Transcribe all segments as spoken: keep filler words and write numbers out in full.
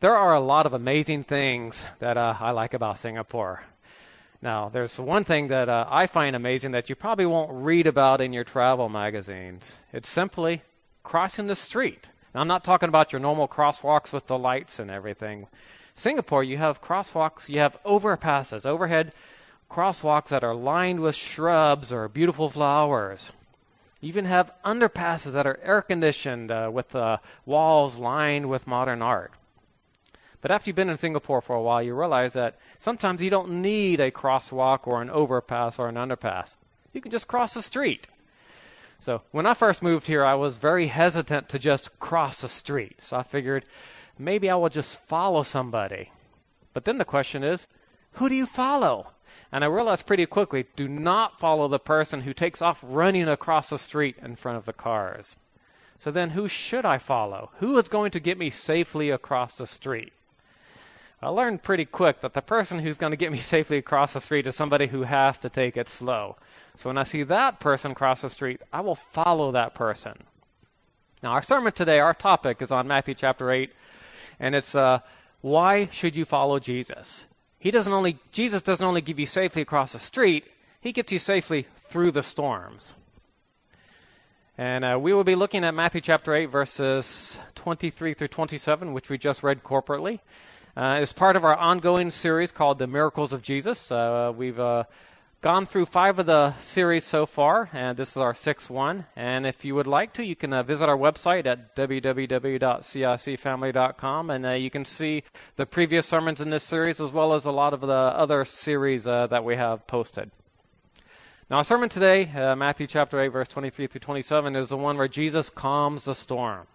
there are a lot of amazing things that uh, I like about Singapore. Now, there's one thing that uh, I find amazing that you probably won't read about in your travel magazines. It's simply crossing the street. Now, I'm not talking about your normal crosswalks with the lights and everything. Singapore, you have crosswalks, you have overpasses, overhead crosswalks that are lined with shrubs or beautiful flowers. You even have underpasses that are air-conditioned uh, with uh, walls lined with modern art. But after you've been in Singapore for a while, you realize that sometimes you don't need a crosswalk or an overpass or an underpass. You can just cross the street. So when I first moved here, I was very hesitant to just cross the street. So I figured maybe I will just follow somebody. But then the question is, who do you follow? And I realized pretty quickly, do not follow the person who takes off running across the street in front of the cars. So then who should I follow? Who is going to get me safely across the street? I learned pretty quick that the person who's going to get me safely across the street is somebody who has to take it slow. So when I see that person cross the street, I will follow that person. Now our sermon today, our topic is on Matthew chapter eight, and it's uh, why should you follow Jesus? He doesn't only Jesus doesn't only give you safely across the street, he gets you safely through the storms. And uh, we will be looking at Matthew chapter eight, verses twenty-three through twenty-seven, which we just read corporately. Uh, it's part of our ongoing series called The Miracles of Jesus. Uh, we've uh, gone through five of the series so far, and this is our sixth one. And if you would like to, you can uh, visit our website at w w w dot c i c family dot com, and uh, you can see the previous sermons in this series as well as a lot of the other series uh, that we have posted. Now, our sermon today, uh, Matthew chapter eight, verse twenty-three through twenty-seven, is the one where Jesus calms the storm.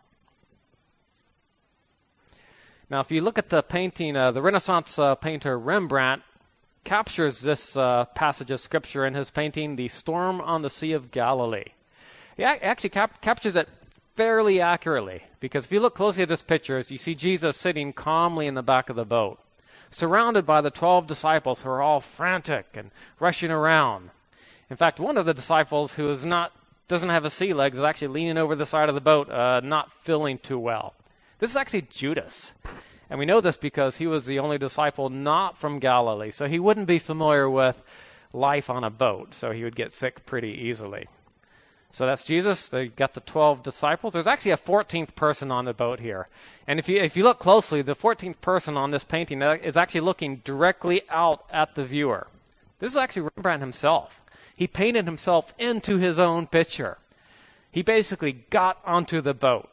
Now, if you look at the painting, uh, the Renaissance uh, painter Rembrandt captures this uh, passage of Scripture in his painting, The Storm on the Sea of Galilee. He a- actually cap- captures it fairly accurately, because if you look closely at this picture, you see Jesus sitting calmly in the back of the boat, surrounded by the twelve disciples who are all frantic and rushing around. In fact, one of the disciples who is not doesn't have a sea legs is actually leaning over the side of the boat, uh, not feeling too well. This is actually Judas. And we know this because he was the only disciple not from Galilee. So he wouldn't be familiar with life on a boat. So he would get sick pretty easily. So that's Jesus. They got the twelve disciples. There's actually a fourteenth person on the boat here. And if you if you look closely, the fourteenth person on this painting is actually looking directly out at the viewer. This is actually Rembrandt himself. He painted himself into his own picture. He basically got onto the boat.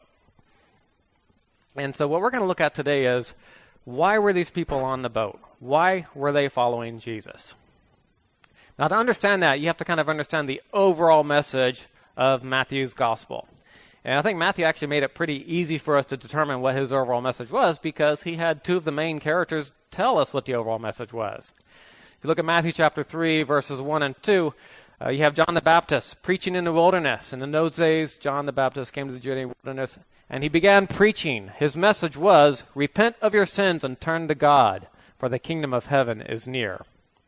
And so what we're going to look at today is, why were these people on the boat? Why were they following Jesus? Now, to understand that, you have to kind of understand the overall message of Matthew's gospel. And I think Matthew actually made it pretty easy for us to determine what his overall message was, because he had two of the main characters tell us what the overall message was. If you look at Matthew chapter three, verses one and two, uh, you have John the Baptist preaching in the wilderness. And in those days, John the Baptist came to the Judean wilderness, and he began preaching. His message was, repent of your sins and turn to God, for the kingdom of heaven is near.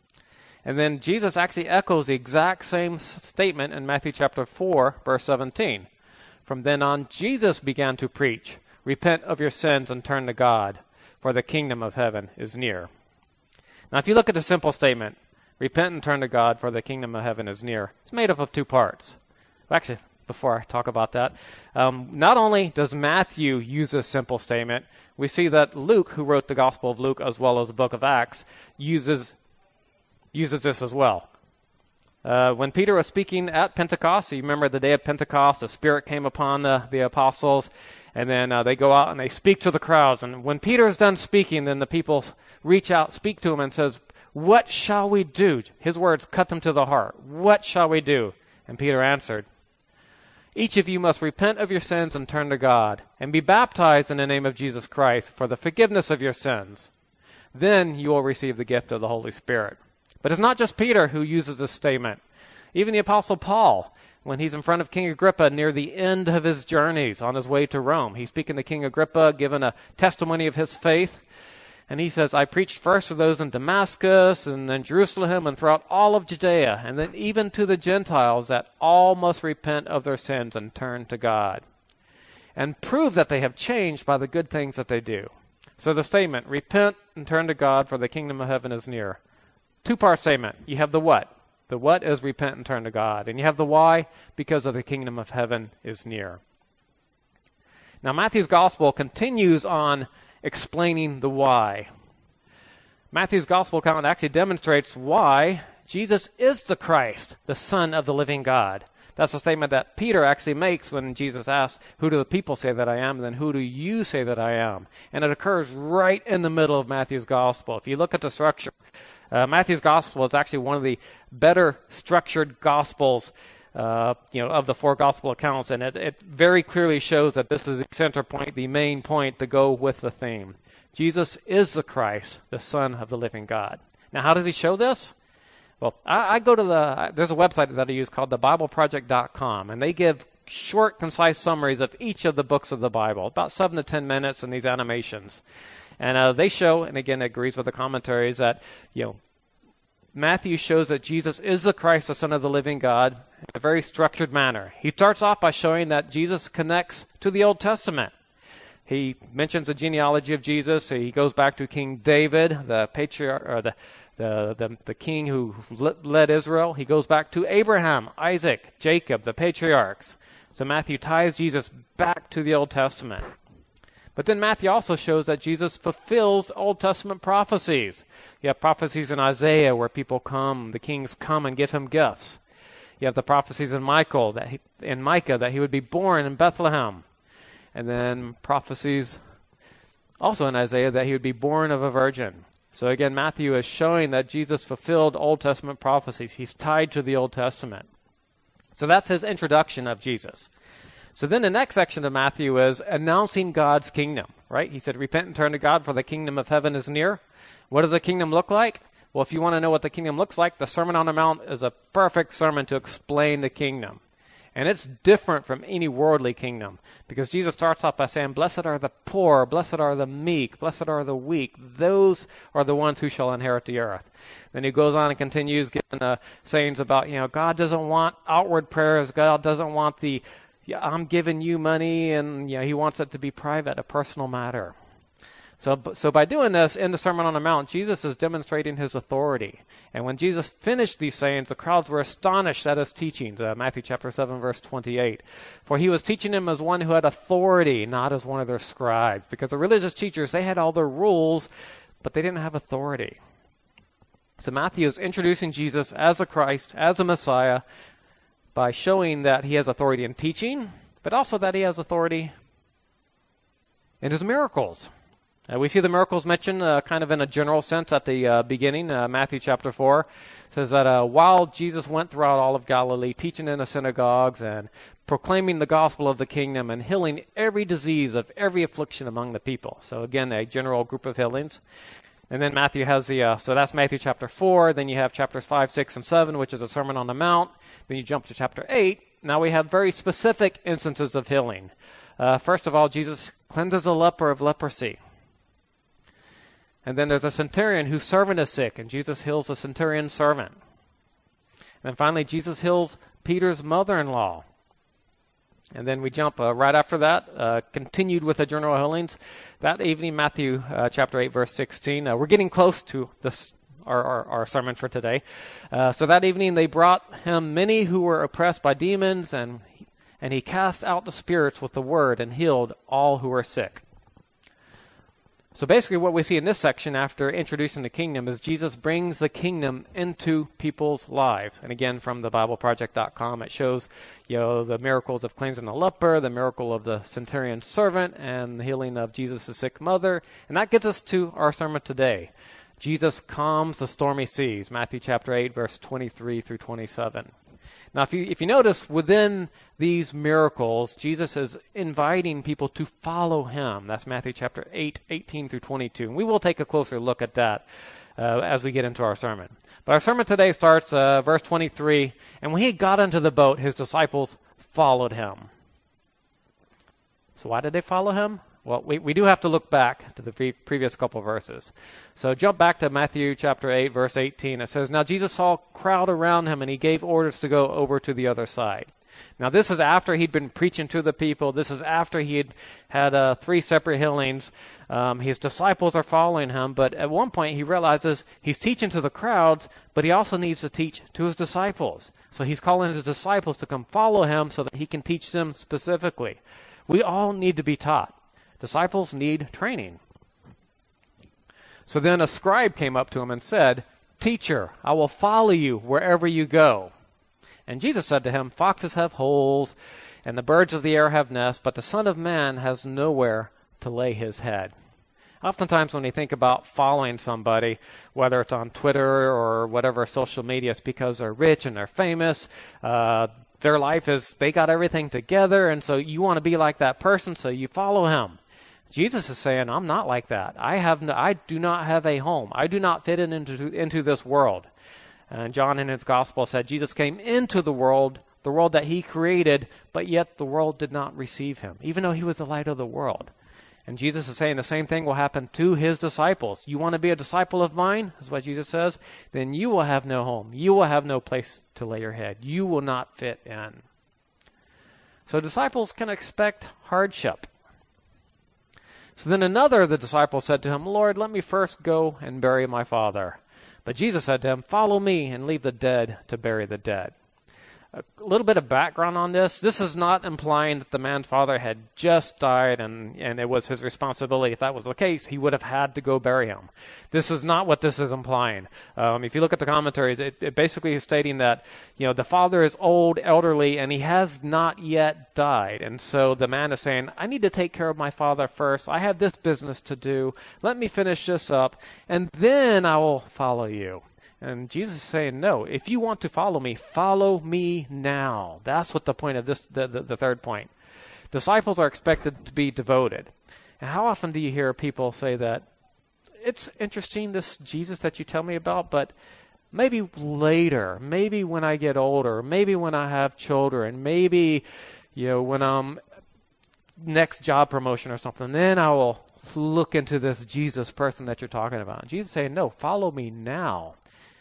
And then Jesus actually echoes the exact same statement in Matthew chapter four, verse seventeen. From then on, Jesus began to preach, repent of your sins and turn to God, for the kingdom of heaven is near. Now, if you look at the simple statement, repent and turn to God, for the kingdom of heaven is near, it's made up of two parts. Well, actually, before I talk about that, um, not only does Matthew use this simple statement, we see that Luke, who wrote the Gospel of Luke as well as the book of Acts, uses uses this as well. Uh, when Peter was speaking at Pentecost, you remember the day of Pentecost, the Spirit came upon the, the apostles, and then uh, they go out and they speak to the crowds. And when Peter is done speaking, then the people reach out, speak to him, and says, what shall we do? His words cut them to the heart. What shall we do? And Peter answered, each of you must repent of your sins and turn to God, and be baptized in the name of Jesus Christ for the forgiveness of your sins. Then you will receive the gift of the Holy Spirit. But it's not just Peter who uses this statement. Even the Apostle Paul, when he's in front of King Agrippa near the end of his journeys on his way to Rome, he's speaking to King Agrippa, giving a testimony of his faith. And he says, I preached first to those in Damascus and then Jerusalem and throughout all of Judea, and then even to the Gentiles, that all must repent of their sins and turn to God, and prove that they have changed by the good things that they do. So the statement, repent and turn to God, for the kingdom of heaven is near. Two-part statement. You have the what. The what is repent and turn to God. And you have the why, because of the kingdom of heaven is near. Now Matthew's gospel continues on explaining the why. Matthew's gospel account actually demonstrates why Jesus is the Christ, the Son of the living God. That's a statement that Peter actually makes when Jesus asks, who do the people say that I am? And then who do you say that I am? And it occurs right in the middle of Matthew's gospel. If you look at the structure, uh, Matthew's gospel is actually one of the better structured gospels uh, you know, of the four gospel accounts. And it, it very clearly shows that this is the center point, the main point to go with the theme. Jesus is the Christ, the Son of the living God. Now, how does he show this? Well, I, I go to the, there's a website that I use called the bible project dot com, and they give short, concise summaries of each of the books of the Bible, about seven to ten minutes in these animations. And uh, they show, and again, it agrees with the commentaries, that, you know, Matthew shows that Jesus is the Christ, the Son of the living God, in a very structured manner. He starts off by showing that Jesus connects to the Old Testament. He mentions the genealogy of Jesus. He goes back to King David, the patriarch, or the The, the the king who led Israel. He goes back to Abraham, Isaac, Jacob, the patriarchs. So Matthew ties Jesus back to the Old Testament. But then Matthew also shows that Jesus fulfills Old Testament prophecies. You have prophecies in Isaiah where people come, the kings come and give him gifts. You have the prophecies in Michael that he, in Micah that he would be born in Bethlehem. And then prophecies also in Isaiah that he would be born of a virgin. So again, Matthew is showing that Jesus fulfilled Old Testament prophecies. He's tied to the Old Testament. So that's his introduction of Jesus. So then the next section of Matthew is announcing God's kingdom, right? He said, repent and turn to God, for the kingdom of heaven is near. What does the kingdom look like? Well, if you want to know what the kingdom looks like, the Sermon on the Mount is a perfect sermon to explain the kingdom. And it's different from any worldly kingdom, because Jesus starts off by saying, blessed are the poor, blessed are the meek, blessed are the weak. Those are the ones who shall inherit the earth. Then he goes on and continues giving uh, sayings about, you know, God doesn't want outward prayers. God doesn't want the, yeah, I'm giving you money, and you know, he wants it to be private, a personal matter. So, so by doing this in the Sermon on the Mount, Jesus is demonstrating his authority. And when Jesus finished these sayings, the crowds were astonished at his teachings. Uh, Matthew chapter seven, verse twenty-eight. For he was teaching them as one who had authority, not as one of their scribes. Because the religious teachers, they had all their rules, but they didn't have authority. So Matthew is introducing Jesus as a Christ, as a Messiah, by showing that he has authority in teaching, but also that he has authority in his miracles. Uh, we see the miracles mentioned uh, kind of in a general sense at the uh, beginning. Uh, Matthew chapter four says that uh, while Jesus went throughout all of Galilee, teaching in the synagogues and proclaiming the gospel of the kingdom and healing every disease of every affliction among the people. So again, a general group of healings. And then Matthew has the, uh, so that's Matthew chapter four. Then you have chapters five, six, and seven, which is a Sermon on the Mount. Then you jump to chapter eight. Now we have very specific instances of healing. Uh, first of all, Jesus cleanses a leper of leprosy. And then there's a centurion whose servant is sick, and Jesus heals the centurion's servant. And then finally, Jesus heals Peter's mother-in-law. And then we jump uh, right after that, uh, continued with the general healings. That evening, Matthew uh, chapter eight, verse sixteen. Uh, we're getting close to this, our, our, our sermon for today. Uh, so that evening, they brought him many who were oppressed by demons, and he, and he cast out the spirits with the word and healed all who were sick. So basically what we see in this section after introducing the kingdom is Jesus brings the kingdom into people's lives. And again, from the bible project dot com, it shows, you know, the miracles of cleansing the leper, the miracle of the centurion's servant, and the healing of Jesus' sick mother. And that gets us to our sermon today. Jesus calms the stormy seas, Matthew chapter eight, verse twenty-three through twenty-seven. Now, if you if you notice, within these miracles, Jesus is inviting people to follow him. That's Matthew chapter eight, eighteen through twenty-two. And we will take a closer look at that uh, as we get into our sermon. But our sermon today starts uh, verse twenty-three. And when he got into the boat, his disciples followed him. So why did they follow him? Well, we, we do have to look back to the pre- previous couple verses. So jump back to Matthew chapter eight, verse eighteen. It says, now Jesus saw a crowd around him, and he gave orders to go over to the other side. Now, this is after he'd been preaching to the people. This is after he had had uh, three separate healings. Um, his disciples are following him, but at one point he realizes he's teaching to the crowds, but he also needs to teach to his disciples. So he's calling his disciples to come follow him so that he can teach them specifically. We all need to be taught. Disciples need training. So then a scribe came up to him and said, "Teacher, I will follow you wherever you go." And Jesus said to him, "Foxes have holes, and the birds of the air have nests, but the Son of Man has nowhere to lay his head." Oftentimes when we think about following somebody, whether it's on Twitter or whatever social media, it's because they're rich and they're famous. Uh, their life is, they got everything together, and so you want to be like that person, so you follow him. Jesus is saying, I'm not like that. I have no, I do not have a home. I do not fit in into, into this world. And John in his gospel said Jesus came into the world, the world that he created, but yet the world did not receive him, even though he was the light of the world. And Jesus is saying the same thing will happen to his disciples. You want to be a disciple of mine, is what Jesus says, then you will have no home. You will have no place to lay your head. You will not fit in. So disciples can expect hardship. So then another of the disciples said to him, "Lord, let me first go and bury my father." But Jesus said to him, "Follow me and leave the dead to bury the dead." A little bit of background on this. This is not implying that the man's father had just died and, and it was his responsibility. If that was the case, he would have had to go bury him. This is not what this is implying. Um, if you look at the commentaries, it, it basically is stating that, you know, the father is old, elderly, and he has not yet died. And so the man is saying, I need to take care of my father first. I have this business to do. Let me finish this up, and then I will follow you. And Jesus is saying, no, if you want to follow me, follow me now. That's what the point of this, the, the, the third point. Disciples are expected to be devoted. And how often do you hear people say that, it's interesting, this Jesus that you tell me about, but maybe later, maybe when I get older, maybe when I have children, maybe, you know, when I'm next job promotion or something, then I will look into this Jesus person that you're talking about. And Jesus is saying, no, follow me now.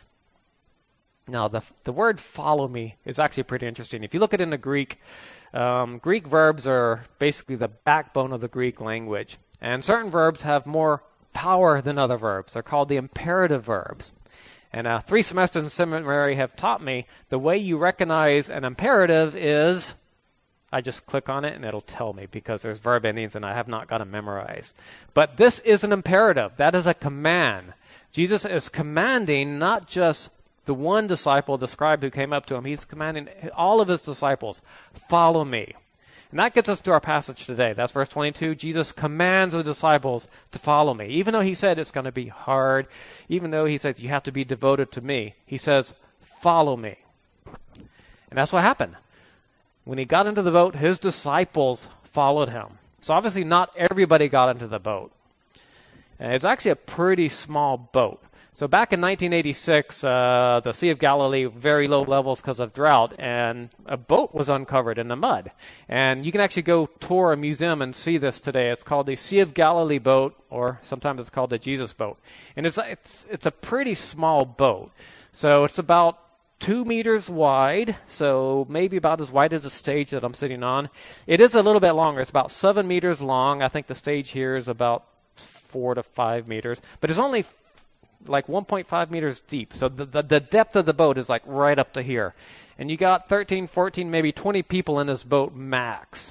Now, the the word follow me is actually pretty interesting. If you look at it in the Greek, um, Greek verbs are basically the backbone of the Greek language. And certain verbs have more power than other verbs. They're called the imperative verbs. And uh, three semesters in seminary have taught me the way you recognize an imperative is, I just click on it and it'll tell me because there's verb endings and I have not got them memorized. But this is an imperative. That is a command. Jesus is commanding not just the one disciple, the scribe who came up to him, he's commanding all of his disciples, follow me. And that gets us to our passage today. That's verse twenty-two. Jesus commands the disciples to follow me. Even though he said it's going to be hard, even though he says you have to be devoted to me, he says, follow me. And that's what happened. When he got into the boat, his disciples followed him. So obviously not everybody got into the boat. And it's actually a pretty small boat. So back in nineteen eighty-six, uh, the Sea of Galilee, very low levels because of drought, and a boat was uncovered in the mud. And you can actually go tour a museum and see this today. It's called the Sea of Galilee boat, or sometimes it's called the Jesus boat. And it's it's it's a pretty small boat. So it's about two meters wide, so maybe about as wide as the stage that I'm sitting on. It is a little bit longer. It's about seven meters long. I think the stage here is about four to five meters. But it's only like one point five meters deep. So the, the, the depth of the boat is like right up to here. And you got thirteen, fourteen, maybe twenty people in this boat max.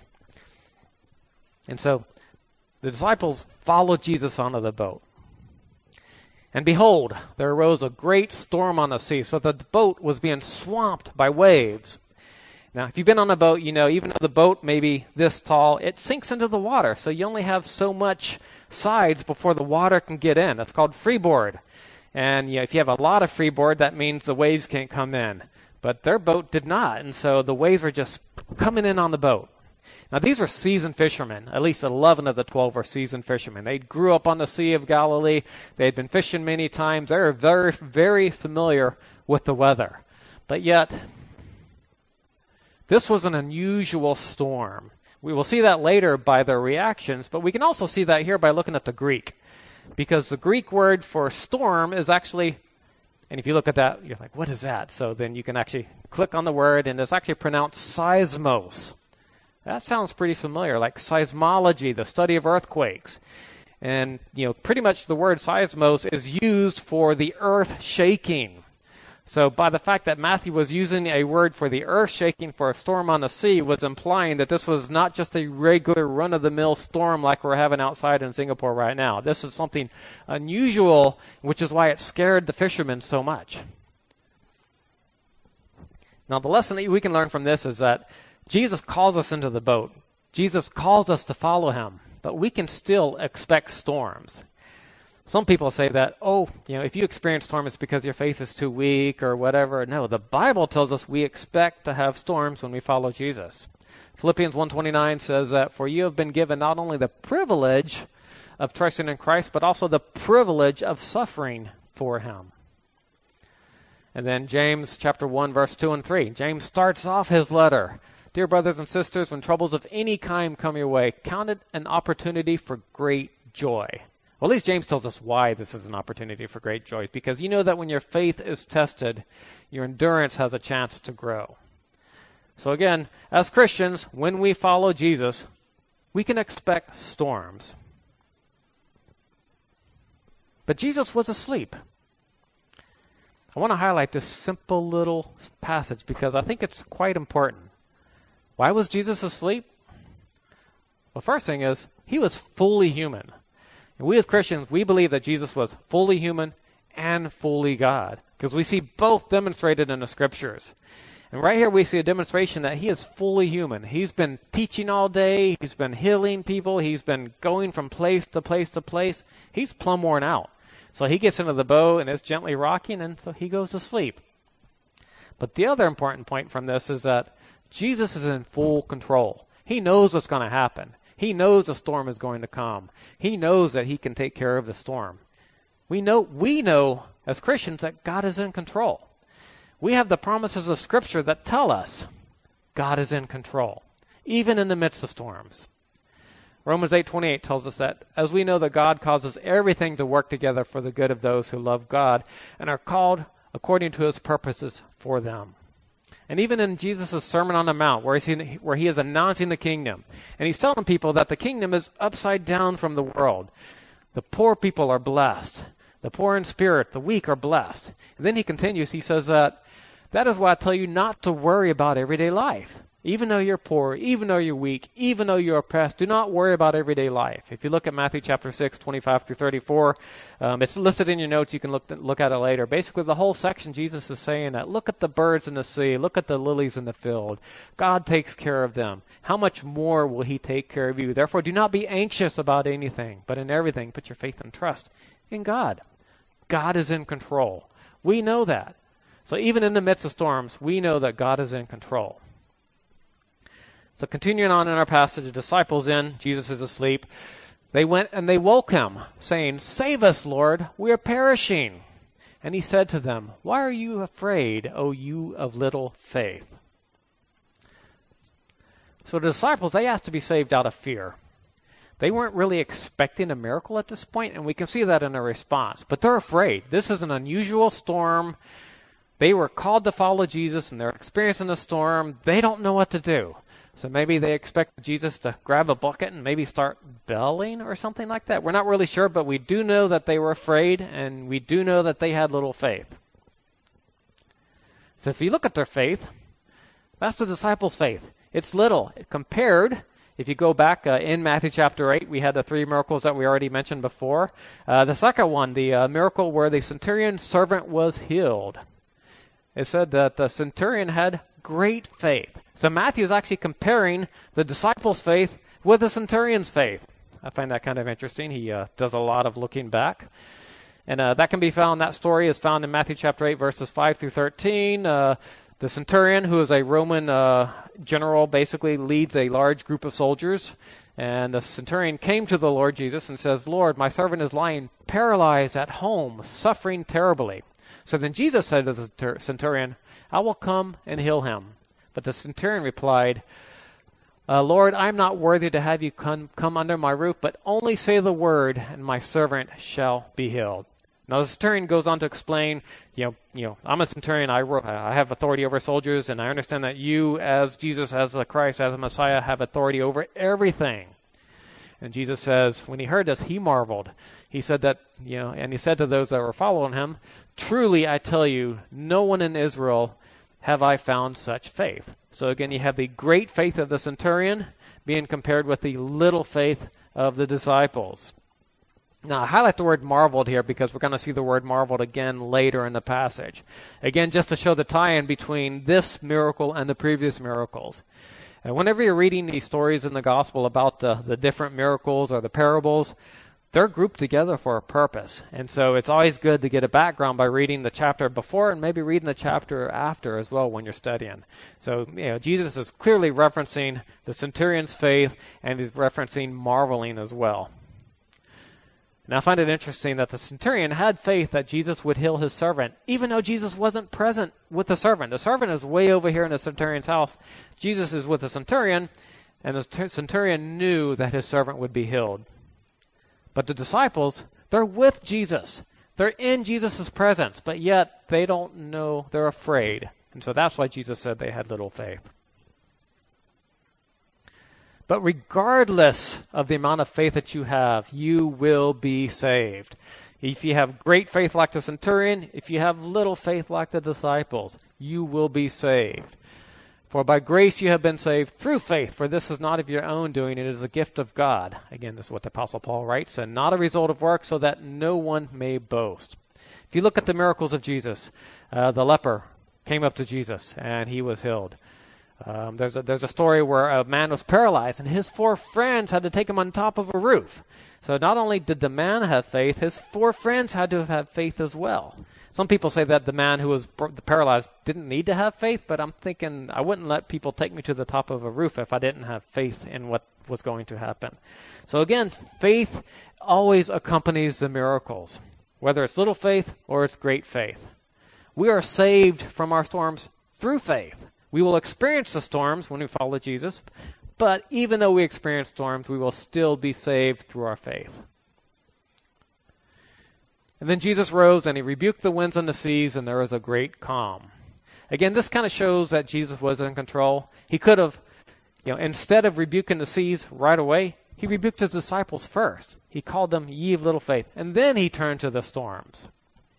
And so the disciples followed Jesus onto the boat. And behold, there arose a great storm on the sea, so that the boat was being swamped by waves. Now, if you've been on a boat, you know, even though the boat may be this tall, it sinks into the water. So you only have so much sides before the water can get in. That's called freeboard. And you know, if you have a lot of freeboard, that means the waves can't come in. But their boat did not, and so the waves were just coming in on the boat. Now, these were seasoned fishermen. At least eleven of the twelve were seasoned fishermen. They grew up on the Sea of Galilee. They had been fishing many times. They were very, very familiar with the weather. But yet, this was an unusual storm. We will see that later by their reactions, but we can also see that here by looking at the Greek. Because the Greek word for storm is actually And if you look at that, you're like, what is that? So then you can actually click on the word, and it's actually pronounced seismos. That sounds pretty familiar, like seismology, the study of earthquakes. And, you know, pretty much the word seismos is used for the earth shaking. So by the fact that Matthew was using a word for the earth shaking for a storm on the sea was implying that this was not just a regular run-of-the-mill storm like we're having outside in Singapore right now. This is something unusual, which is why it scared the fishermen so much. Now, the lesson that we can learn from this is that Jesus calls us into the boat. Jesus calls us to follow him, but we can still expect storms. Some people say that, oh, you know, if you experience storms, it's because your faith is too weak or whatever. No, the Bible tells us we expect to have storms when we follow Jesus. Philippians one twenty-nine says that, for you have been given not only the privilege of trusting in Christ, but also the privilege of suffering for him. And then James chapter one, verse two and three. James starts off his letter. Dear brothers and sisters, when troubles of any kind come your way, count it an opportunity for great joy. Well, at least James tells us why this is an opportunity for great joy, because you know that when your faith is tested, your endurance has a chance to grow. So again, as Christians, when we follow Jesus, we can expect storms. But Jesus was asleep. I want to highlight this simple little passage because I think it's quite important. Why was Jesus asleep? Well, first thing is, he was fully human. And we as Christians, we believe that Jesus was fully human and fully God, because we see both demonstrated in the Scriptures. And right here we see a demonstration that he is fully human. He's been teaching all day. He's been healing people. He's been going from place to place to place. He's plumb worn out. So he gets into the boat and it's gently rocking, and so he goes to sleep. But the other important point from this is that Jesus is in full control. He knows what's going to happen. He knows a storm is going to come. He knows that he can take care of the storm. We know, we know as Christians that God is in control. We have the promises of Scripture that tell us God is in control, even in the midst of storms. Romans eight twenty-eight tells us that as we know that God causes everything to work together for the good of those who love God and are called according to his purposes for them. And even in Jesus' Sermon on the Mount, where, he's, where he is announcing the kingdom, and he's telling people that the kingdom is upside down from the world. The poor people are blessed. The poor in spirit, the weak are blessed. And then he continues, he says that, that is why I tell you not to worry about everyday life. Even though you're poor, even though you're weak, even though you're oppressed, do not worry about everyday life. If you look at Matthew chapter six, twenty-five through thirty-four, um, it's listed in your notes. You can look look at it later. Basically, the whole section, Jesus is saying that look at the birds in the sea, look at the lilies in the field. God takes care of them. How much more will he take care of you? Therefore, do not be anxious about anything, but in everything, put your faith and trust in God. God is in control. We know that. So even in the midst of storms, we know that God is in control. So continuing on in our passage, the disciples in, Jesus is asleep. They went and they woke him, saying, "Save us, Lord, we are perishing." And he said to them, "Why are you afraid, O you of little faith?" So the disciples, they asked to be saved out of fear. They weren't really expecting a miracle at this point, and we can see that in their response. But they're afraid. This is an unusual storm. They were called to follow Jesus, and they're experiencing a storm. They don't know what to do. So maybe they expect Jesus to grab a bucket and maybe start bellowing or something like that. We're not really sure, but we do know that they were afraid, and we do know that they had little faith. So if you look at their faith, that's the disciples' faith. It's little. Compared, if you go back uh, in Matthew chapter eight, we had the three miracles that we already mentioned before. Uh, the second one, the uh, miracle where the centurion's servant was healed. It said that the centurion had great faith. So Matthew is actually comparing the disciples' faith with the centurion's faith. I find that kind of interesting. He uh, does a lot of looking back. And uh, that can be found, that story is found in Matthew chapter eight, verses five through thirteen. Uh, the centurion, who is a Roman uh, general, basically leads a large group of soldiers. And the centurion came to the Lord Jesus and says, "Lord, my servant is lying paralyzed at home, suffering terribly." So then Jesus said to the centurion, "I will come and heal him." But the centurion replied, uh, "Lord, I am not worthy to have you come, come under my roof, but only say the word, and my servant shall be healed." Now the centurion goes on to explain, you know, you know, I'm a centurion. I I have authority over soldiers, and I understand that you, as Jesus, as the Christ, as the Messiah, have authority over everything. And Jesus says, when he heard this, he marveled. He said that, you know, and he said to those that were following him, "Truly, I tell you, no one in Israel have I found such faith." So again, you have the great faith of the centurion being compared with the little faith of the disciples. Now, I highlight the word marveled here because we're going to see the word marveled again later in the passage. Again, just to show the tie-in between this miracle and the previous miracles. And whenever you're reading these stories in the gospel about uh, the different miracles or the parables, they're grouped together for a purpose. And so it's always good to get a background by reading the chapter before and maybe reading the chapter after as well when you're studying. So, you know, Jesus is clearly referencing the centurion's faith, and he's referencing marveling as well. Now, I find it interesting that the centurion had faith that Jesus would heal his servant, even though Jesus wasn't present with the servant. The servant is way over here in the centurion's house. Jesus is with the centurion, and the centurion knew that his servant would be healed. But the disciples, they're with Jesus. They're in Jesus' presence, but yet they don't know, they're afraid. And so that's why Jesus said they had little faith. But regardless of the amount of faith that you have, you will be saved. If you have great faith like the centurion, if you have little faith like the disciples, you will be saved. For by grace you have been saved through faith, for this is not of your own doing, it is a gift of God. Again, this is what the Apostle Paul writes, and not a result of work, so that no one may boast. If you look at the miracles of Jesus, uh, the leper came up to Jesus, and he was healed. Um, there's a, there's a story where a man was paralyzed, and his four friends had to take him on top of a roof. So not only did the man have faith, his four friends had to have faith as well. Some people say that the man who was paralyzed didn't need to have faith, but I'm thinking I wouldn't let people take me to the top of a roof if I didn't have faith in what was going to happen. So again, faith always accompanies the miracles, whether it's little faith or it's great faith. We are saved from our storms through faith. We will experience the storms when we follow Jesus, but even though we experience storms, we will still be saved through our faith. And then Jesus rose and he rebuked the winds and the seas, and there was a great calm. Again, this kind of shows that Jesus was in control. He could have, you know, instead of rebuking the seas right away, he rebuked his disciples first. He called them, "Ye of little faith," and then he turned to the storms.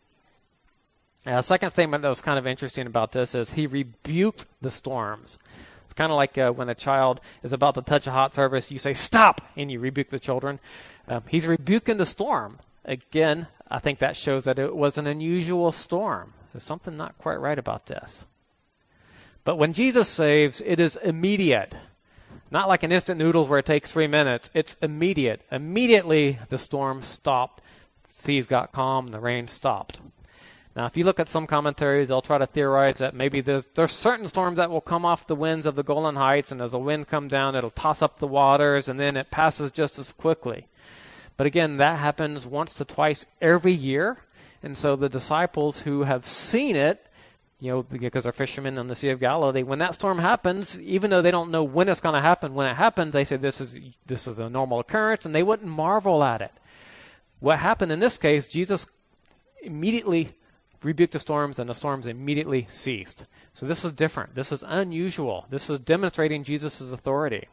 A second statement that was kind of interesting about this is he rebuked the storms. It's kind of like uh, when a child is about to touch a hot surface, you say, "Stop," and you rebuke the children. Um, he's rebuking the storm. Again, I think that shows that it was an unusual storm. There's something not quite right about this. But when Jesus saves, it is immediate. Not like an instant noodles where it takes three minutes. It's immediate. Immediately, the storm stopped. The seas got calm. The rain stopped. Now, if you look at some commentaries, they'll try to theorize that maybe there's there's certain storms that will come off the winds of the Golan Heights, and as the wind comes down, it'll toss up the waters, and then it passes just as quickly. But again, that happens once to twice every year, and so the disciples who have seen it, you know, because they're fishermen on the Sea of Galilee, when that storm happens, even though they don't know when it's going to happen, when it happens, they say this is this is a normal occurrence, and they wouldn't marvel at it. What happened in this case, Jesus immediately rebuked the storms, and the storms immediately ceased. So this is different. This is unusual. This is demonstrating Jesus' authority.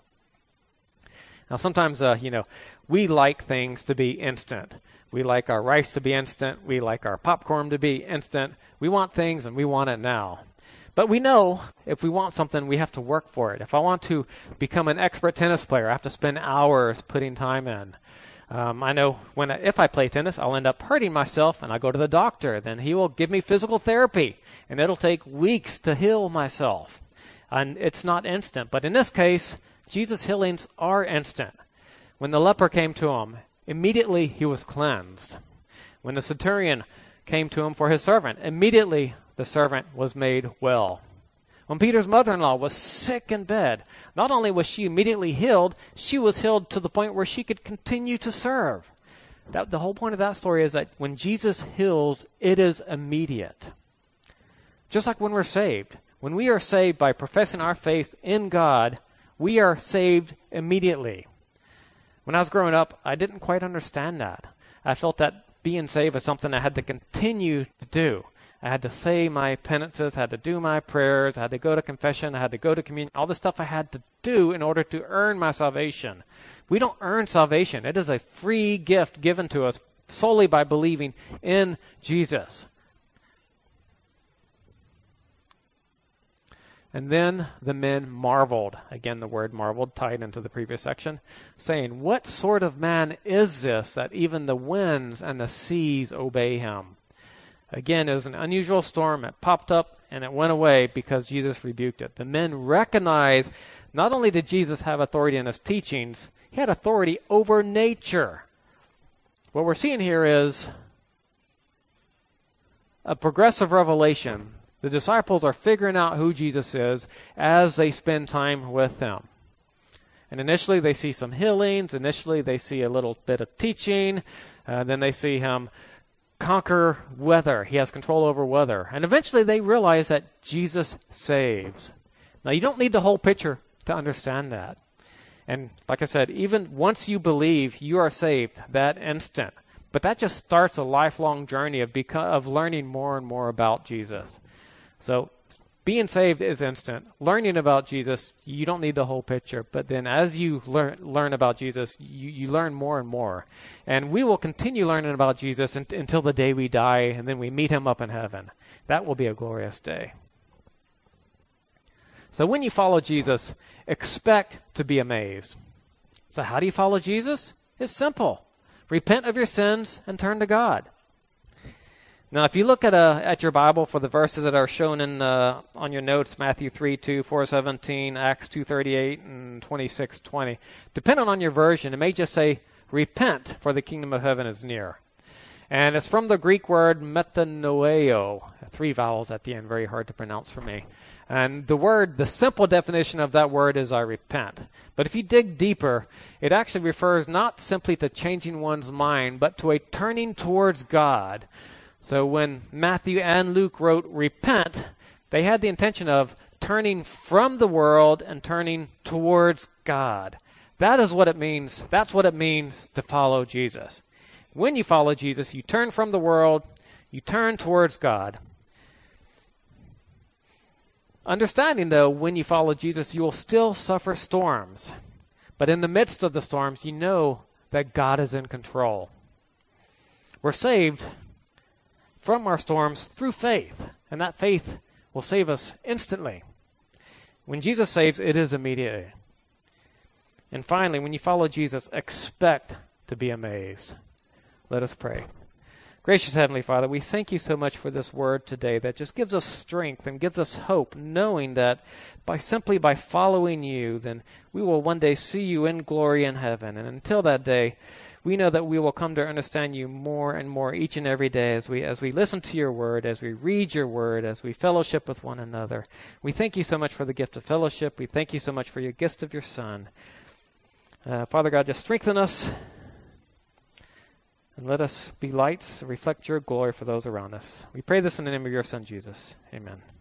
Now, sometimes, uh, you know, we like things to be instant. We like our rice to be instant. We like our popcorn to be instant. We want things, and we want it now. But we know if we want something, we have to work for it. If I want to become an expert tennis player, I have to spend hours putting time in. Um, I know when I, if I play tennis, I'll end up hurting myself, and I go to the doctor. Then he will give me physical therapy, and it'll take weeks to heal myself. And it's not instant. But in this case, Jesus' healings are instant. When the leper came to him, immediately he was cleansed. When the centurion came to him for his servant, immediately the servant was made well. When Peter's mother-in-law was sick in bed, not only was she immediately healed, she was healed to the point where she could continue to serve. That, the whole point of that story is that when Jesus heals, it is immediate. Just like when we're saved. When we are saved by professing our faith in God, we are saved immediately. When I was growing up, I didn't quite understand that. I felt that being saved was something I had to continue to do. I had to say my penances, I had to do my prayers, I had to go to confession, I had to go to communion, all the stuff I had to do in order to earn my salvation. We don't earn salvation. It is a free gift given to us solely by believing in Jesus. And then the men marveled, again the word marveled tied into the previous section, saying, "What sort of man is this that even the winds and the seas obey him?" Again, it was an unusual storm. It popped up and it went away because Jesus rebuked it. The men recognized not only did Jesus have authority in his teachings, he had authority over nature. What we're seeing here is a progressive revelation. The disciples are figuring out who Jesus is as they spend time with him. And initially they see some healings. Initially they see a little bit of teaching. Uh, then they see him conquer weather. He has control over weather. And eventually they realize that Jesus saves. Now you don't need the whole picture to understand that. And like I said, even once you believe, you are saved that instant. But that just starts a lifelong journey of beco- of learning more and more about Jesus. So being saved is instant. Learning about Jesus, you don't need the whole picture. But then as you learn learn about Jesus, you, you learn more and more. And we will continue learning about Jesus un- until the day we die, and then we meet him up in heaven. That will be a glorious day. So when you follow Jesus, expect to be amazed. So how do you follow Jesus? It's simple. Repent of your sins and turn to God. Now, if you look at a, at your Bible for the verses that are shown in uh, on your notes, Matthew three two, four seventeen, Acts two thirty-eight, and twenty-six twenty, depending on your version, it may just say, "Repent, for the kingdom of heaven is near." And it's from the Greek word metanoeo, three vowels at the end, very hard to pronounce for me. And the word, the simple definition of that word is I repent. But if you dig deeper, it actually refers not simply to changing one's mind, but to a turning towards God. So when Matthew and Luke wrote repent, they had the intention of turning from the world and turning towards God. That is what it means. That's what it means to follow Jesus. When you follow Jesus, you turn from the world, you turn towards God. Understanding, though, when you follow Jesus, you will still suffer storms. But in the midst of the storms, you know that God is in control. We're saved from our storms through faith, and that faith will save us instantly. When Jesus saves, it is immediately. And finally, when you follow Jesus, expect to be amazed. Let us pray. Gracious Heavenly Father, we thank you so much for this word today that just gives us strength and gives us hope, knowing that by simply by following you, then we will one day see you in glory in heaven. And until that day, we know that we will come to understand you more and more each and every day as we as we listen to your word, as we read your word, as we fellowship with one another. We thank you so much for the gift of fellowship. We thank you so much for your gift of your Son. Uh, Father God, just strengthen us and let us be lights, reflect your glory for those around us. We pray this in the name of your Son, Jesus. Amen.